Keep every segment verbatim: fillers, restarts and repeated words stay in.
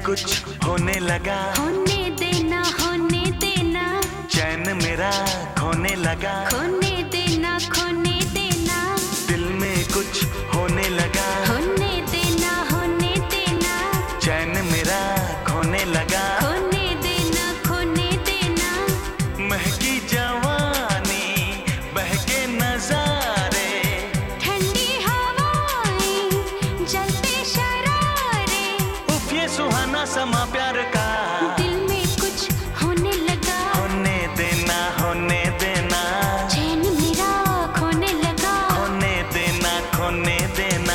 कुछ होने लगा, होने देना होने देना, चैन मेरा खोने लगा, खोने देना खोने देना, दिल में कुछ होने लगा, होने देना होने देना, चैन मेरा खोने लगा, खोने देना खोने देना, महकी जवानी बहके नजारे, ठंडी हवाएं जलते शरारे, उफ ये सुहाना समा प्यार का, दिल में कुछ होने लगा, होने देना होने देना, चैन मेरा खोने लगा, खोने देना खोने देना।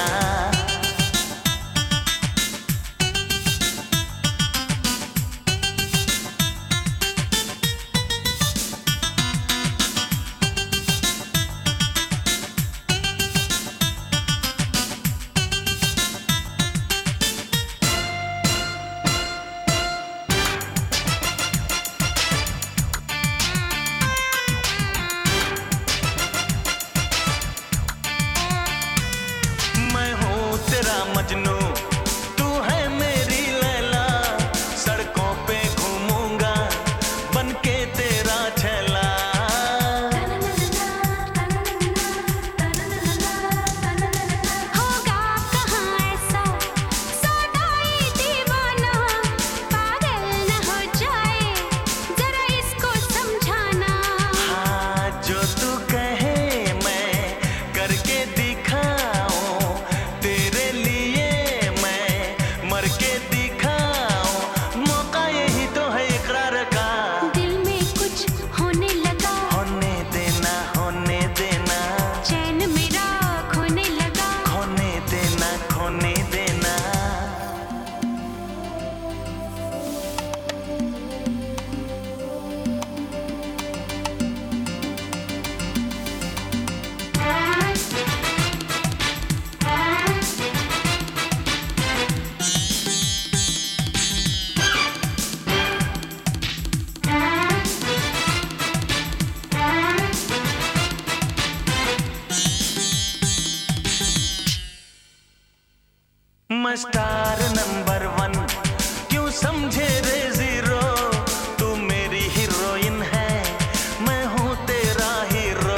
तेरा मजनू तू है मेरी लैला, सड़कों पे घूमूंगा बनके तेरा छैला, होगा कहाँ ऐसा सौदाई दीवाना, पागल न हो जाए जरा इसको समझाना, हाँ जो तू कहे मैं करके दिखाऊं, तेरे लिए मैं मर के दिखाऊं, मौका यही तो है इकरार का, दिल में कुछ होने लगा, होने देना होने देना, चैन मेरा खोने लगा, खोने देना खोने देना। मैं स्टार नंबर वन क्यों समझे रे जीरो, तू मेरी हीरोइन है मैं हूँ तेरा हीरो,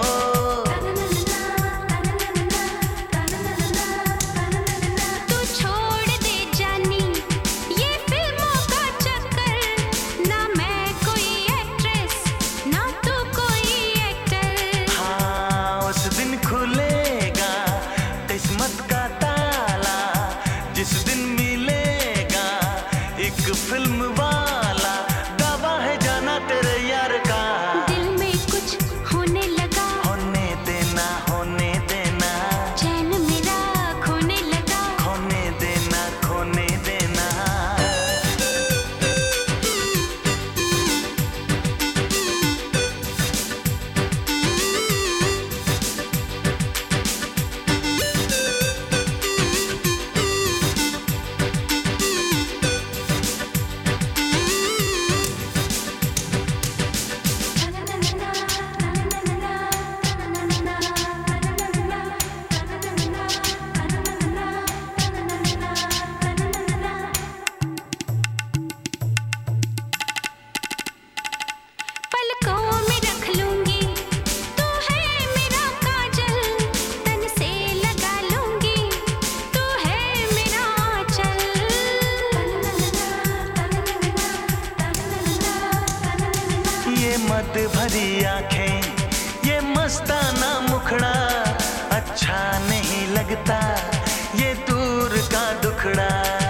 तू छोड़ दे जानी ये फिल्मों का चक्कर, ना मैं कोई एक्ट्रेस ना तू कोई एक्टर, हाँ उस दिन खुलेगा किस्मत का ताला, जिस दिन मिलेगा एक फिल्म वाला, दावा है जाना तेरे यार का, दिल में कुछ होने लगा, होने देना होने देना, चैन मेरा खोने लगा, खोने देना खोने देना। पलकों में रख लूंगी तू है मेरा काजल, तन से लगा लूंगी तू है मेरा आंचल, ये मत भरी आंखें ये मस्ताना मुखड़ा, अच्छा नहीं लगता ये दूर का दुखड़ा,